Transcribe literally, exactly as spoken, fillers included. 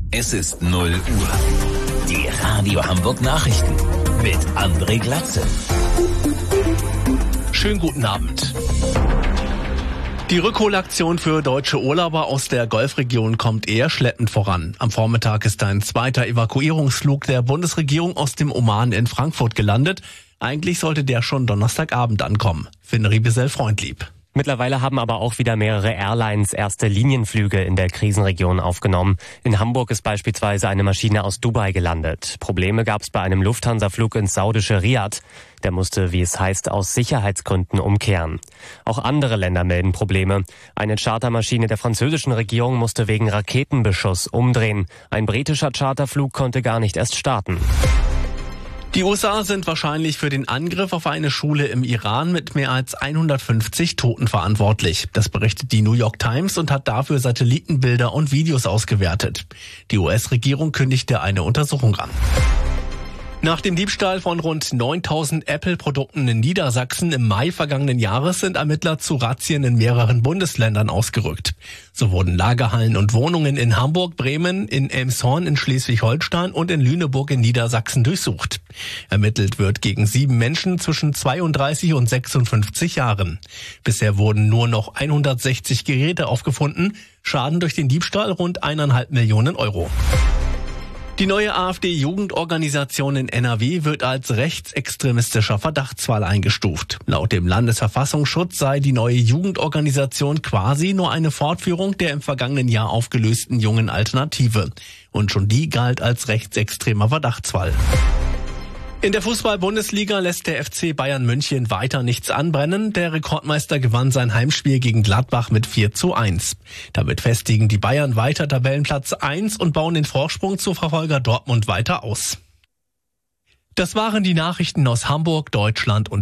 Es ist null Uhr. Die Radio Hamburg Nachrichten mit André Glatze. Schönen guten Abend. Die Rückholaktion für deutsche Urlauber aus der Golfregion kommt eher schleppend voran. Am Vormittag ist ein zweiter Evakuierungsflug der Bundesregierung aus dem Oman in Frankfurt gelandet. Eigentlich sollte der schon Donnerstagabend ankommen. Finn Riebesell-Freundlieb. Mittlerweile haben aber auch wieder mehrere Airlines erste Linienflüge in der Krisenregion aufgenommen. In Hamburg ist beispielsweise eine Maschine aus Dubai gelandet. Probleme gab es bei einem Lufthansa-Flug ins saudische Riad. Der musste, wie es heißt, aus Sicherheitsgründen umkehren. Auch andere Länder melden Probleme. Eine Chartermaschine der französischen Regierung musste wegen Raketenbeschuss umdrehen. Ein britischer Charterflug konnte gar nicht erst starten. Die U S A sind wahrscheinlich für den Angriff auf eine Schule im Iran mit mehr als hundertfünfzig Toten verantwortlich. Das berichtet die New York Times und hat dafür Satellitenbilder und Videos ausgewertet. Die U S-Regierung kündigte eine Untersuchung an. Nach dem Diebstahl von rund neuntausend Apple-Produkten in Niedersachsen im Mai vergangenen Jahres sind Ermittler zu Razzien in mehreren Bundesländern ausgerückt. So wurden Lagerhallen und Wohnungen in Hamburg, Bremen, in Elmshorn in Schleswig-Holstein und in Lüneburg in Niedersachsen durchsucht. Ermittelt wird gegen sieben Menschen zwischen zweiunddreißig und sechsundfünfzig Jahren. Bisher wurden nur noch hundertsechzig Geräte aufgefunden, Schaden durch den Diebstahl rund eineinhalb Millionen Euro. Die neue AfD-Jugendorganisation in N R W wird als rechtsextremistischer Verdachtsfall eingestuft. Laut dem Landesverfassungsschutz sei die neue Jugendorganisation quasi nur eine Fortführung der im vergangenen Jahr aufgelösten Jungen Alternative. Und schon die galt als rechtsextremer Verdachtsfall. In der Fußball-Bundesliga lässt der F C Bayern München weiter nichts anbrennen. Der Rekordmeister gewann sein Heimspiel gegen Gladbach mit vier zu eins. Damit festigen die Bayern weiter Tabellenplatz eins und bauen den Vorsprung zu Verfolger Dortmund weiter aus. Das waren die Nachrichten aus Hamburg, Deutschland und